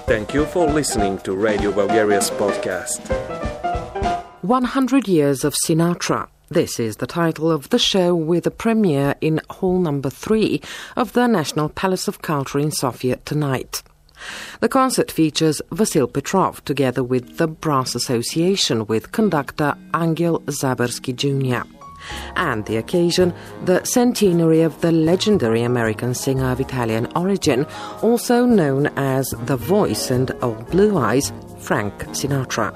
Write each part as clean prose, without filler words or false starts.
Thank you for listening to Radio Bulgaria's podcast. 100 Years of Sinatra. This is the title of the show with a premiere in Hall Number 3 of the National Palace of Culture in Sofia tonight. The concert features Vasil Petrov together with the Brass Association with conductor Angel Zabersky Jr. And the occasion, the centenary of the legendary American singer of Italian origin, also known as the Voice and Old Blue Eyes, Frank Sinatra.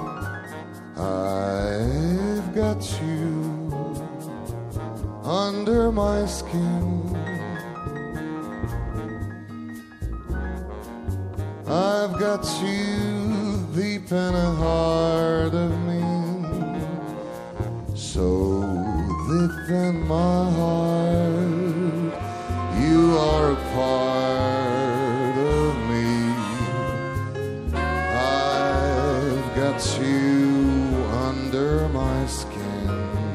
I've got you under my skin. I've got you deep in the heart of me, so deep in my heart, you are a part of me. I've got you under my skin.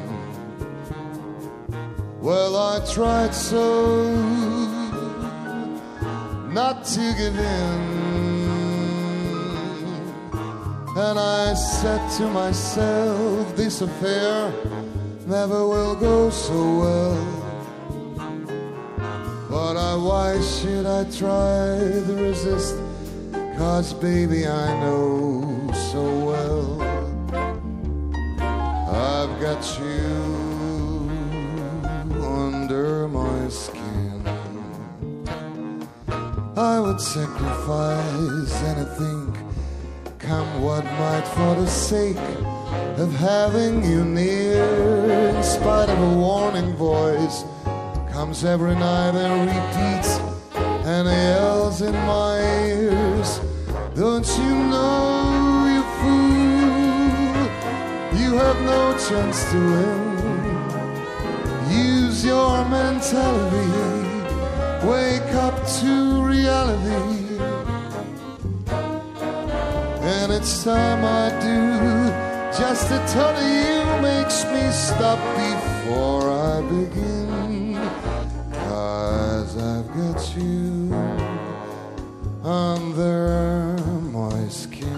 Well, I tried so not to give in, and I said to myself, this affair never will go so well. But why should I try to resist? 'Cause baby, I know so well I've got you under my skin. I would sacrifice anything, come what might, for the sake of having you near. In spite of a warning voice comes every night and repeats and yells in my ears, don't you know, you fool, you have no chance to win. Use your mentality, wake up to reality. And it's time I do, just the thought of you makes me stop before I begin. 'Cause I've got you under my skin.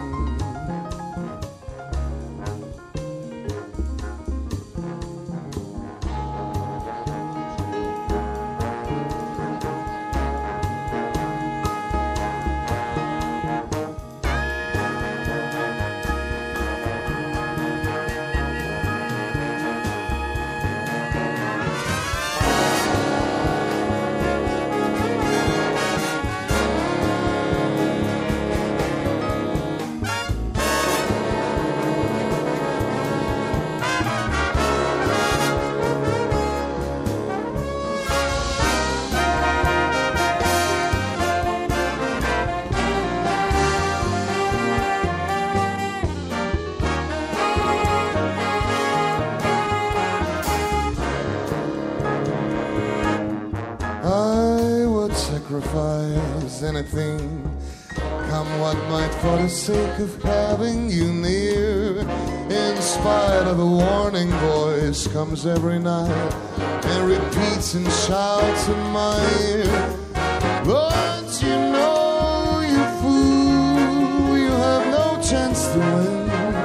Sacrifice anything, come what might, for the sake of having you near. In spite of a warning voice comes every night and repeats and shouts in my ear, don't you know, you fool, you have no chance to win.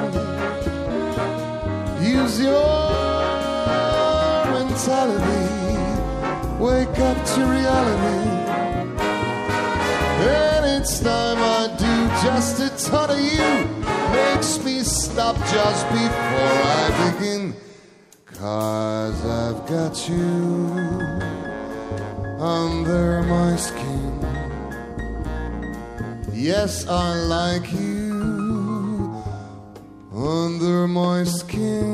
Use your mentality, wake up to reality. And it's time I do, just the thought of you makes me stop just before I begin. 'Cause I've got you under my skin. Yes, I like you under my skin.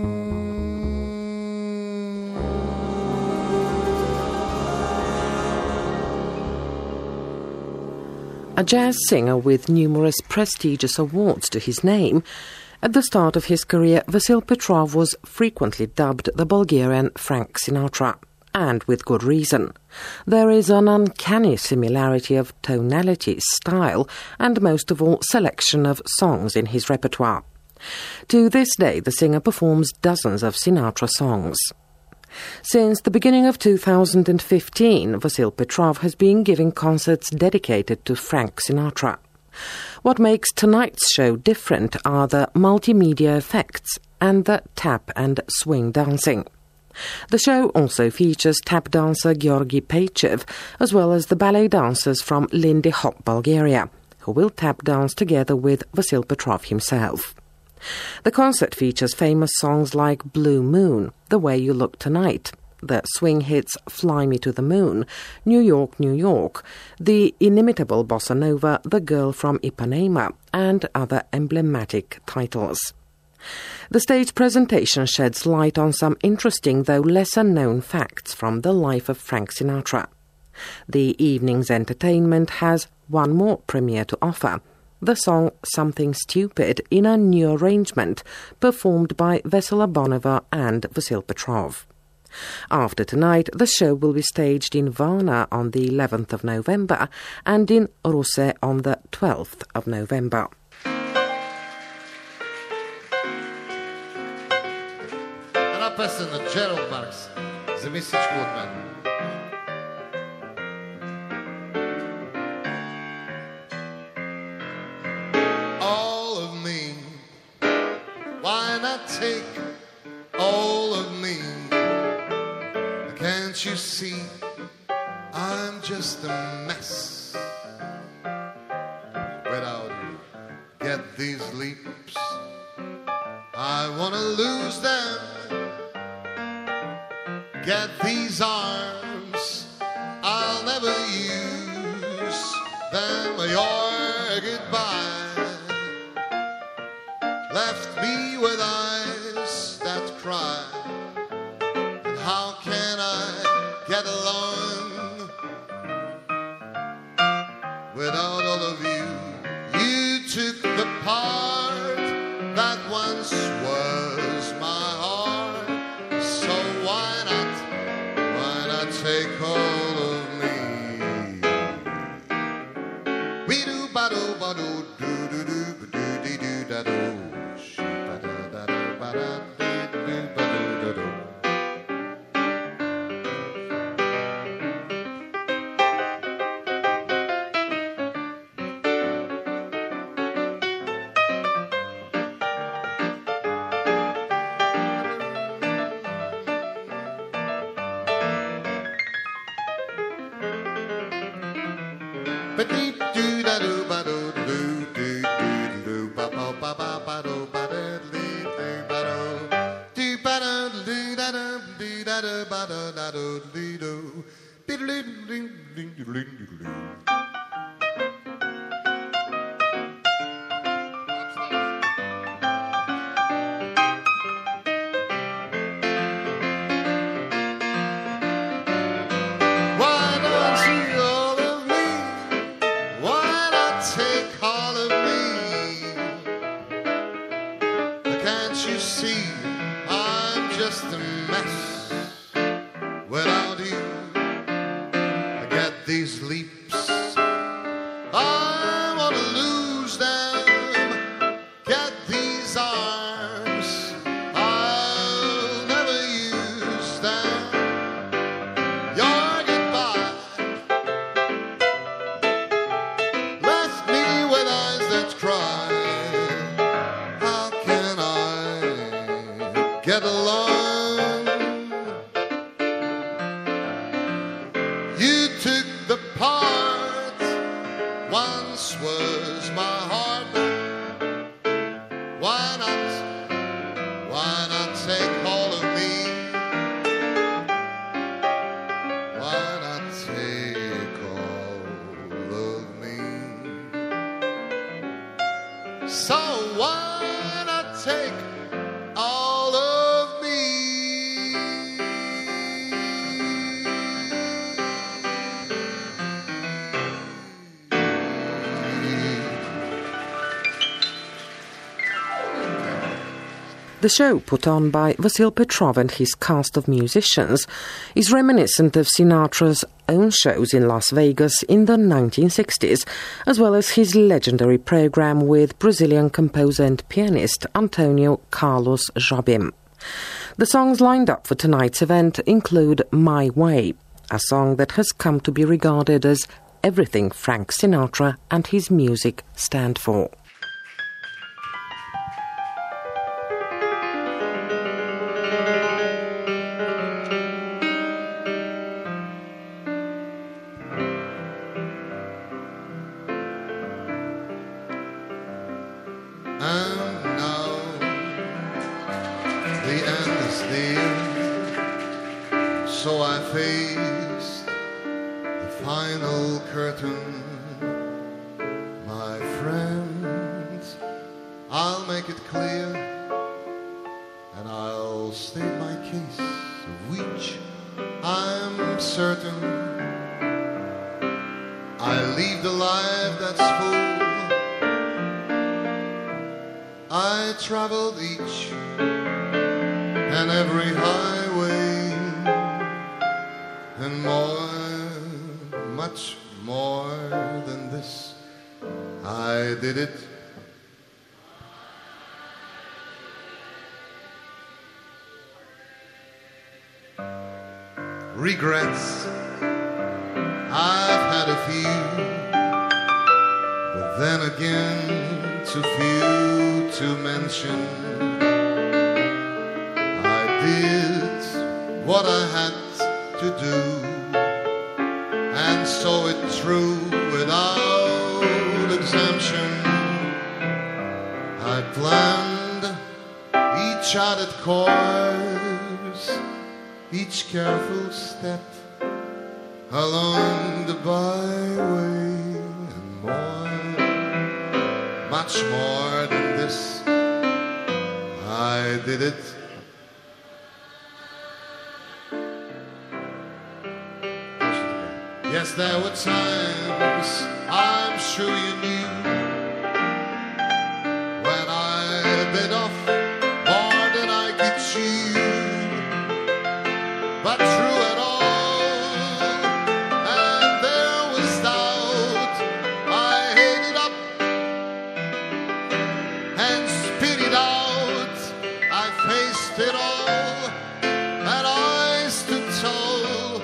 A jazz singer with numerous prestigious awards to his name, at the start of his career, Vasil Petrov was frequently dubbed the Bulgarian Frank Sinatra, and with good reason. There is an uncanny similarity of tonality, style, and most of all, selection of songs in his repertoire. To this day, the singer performs dozens of Sinatra songs. Since the beginning of 2015, Vasil Petrov has been giving concerts dedicated to Frank Sinatra. What makes tonight's show different are the multimedia effects and the tap and swing dancing. The show also features tap dancer Georgi Peychev, as well as the ballet dancers from Lindy Hop, Bulgaria, who will tap dance together with Vasil Petrov himself. The concert features famous songs like Blue Moon, The Way You Look Tonight, the swing hits Fly Me to the Moon, New York, New York, the inimitable bossa nova The Girl from Ipanema, and other emblematic titles. The stage presentation sheds light on some interesting though lesser-known facts from the life of Frank Sinatra. The evening's entertainment has one more premiere to offer, the song Something Stupid in a new arrangement performed by Vesela Bonova and Vasil Petrov. After tonight, the show will be staged in Varna on the 11th of November and in Russe on the 12th of November. Една песен на Джералд Маркс за мисичко от мен. Take all of me. Can't you see I'm just a mess without you? Get these leaps, I wanna lose them. Get these arms, I'll never use them. Your goodbye left me with eyes that cry. And how can I get along without all of you? You took the part that once was my heart. So why not take all of me? We do ba do do do do do do do da do. These leaps, I want to lose them. Get these arms, I'll never use them. Your goodbye left me with eyes that cry. How can I get along? You took the part once was my heart. Why not take all of me? Why not take all of me? So why not take all of me? The show, put on by Vasil Petrov and his cast of musicians, is reminiscent of Sinatra's own shows in Las Vegas in the 1960s, as well as his legendary program with Brazilian composer and pianist Antonio Carlos Jobim. The songs lined up for tonight's event include My Way, a song that has come to be regarded as everything Frank Sinatra and his music stand for. So I faced the final curtain. My friends, I'll make it clear, and I'll state my case, of which I'm certain. I lived a life that's full. I traveled each and every highway, and more, much more than this, I did it. Regrets, I've had a few, but then again, too few to mention. I did what I had to do, and saw it through without exemption. I planned each added course, each careful step along the byway, and more, much more than this, I did it. Yes, there were times, I'm sure you knew, when I bit off more than I could chew. But through it all, and there was doubt, I ate it up and spit it out. I faced it all, and I stood tall,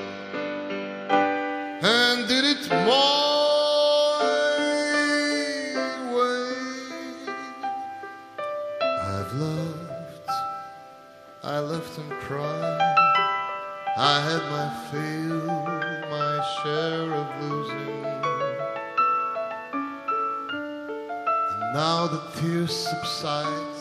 and did it my way. I've loved, I left and cried. I had my fill, my share of losing, and now the tears subside,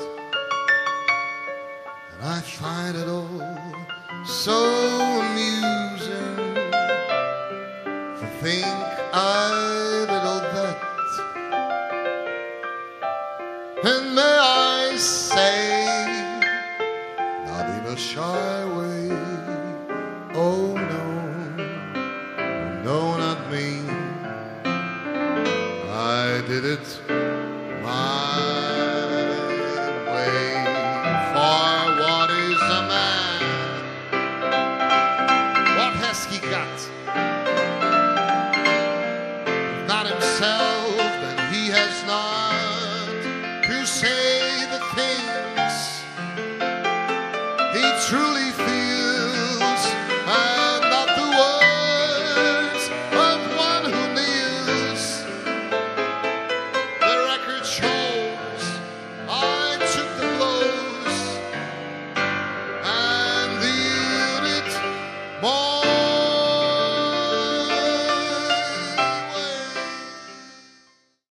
and I find it all so amusing to think I did all that. And may I say, not in a shy way, oh no, not me. I did it my way. For what is a man? What has he got? Not himself, and he has not to say.